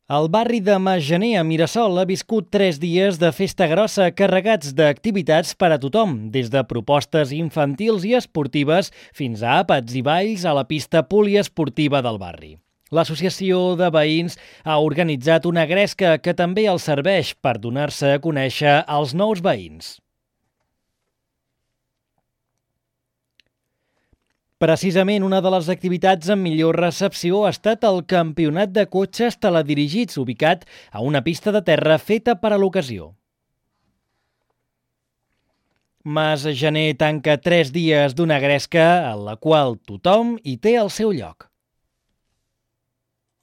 El barri de Masgener, a Mirasol, ha viscut 3 dies de festa grossa carregats d'activitats per a tothom, des de propostes infantils i esportives fins a àpats i balls a la pista poliesportiva del barri. L'Associació de Veïns ha organitzat una gresca que també els serveix per donar-se a conèixer als nous veïns. Precisament una de les activitats amb millor recepció ha estat el campionat de cotxes teledirigits ubicat a una pista de terra feta per a l'ocasió. Masgener tanca 3 dies d'una gresca en la qual tothom hi té el seu lloc.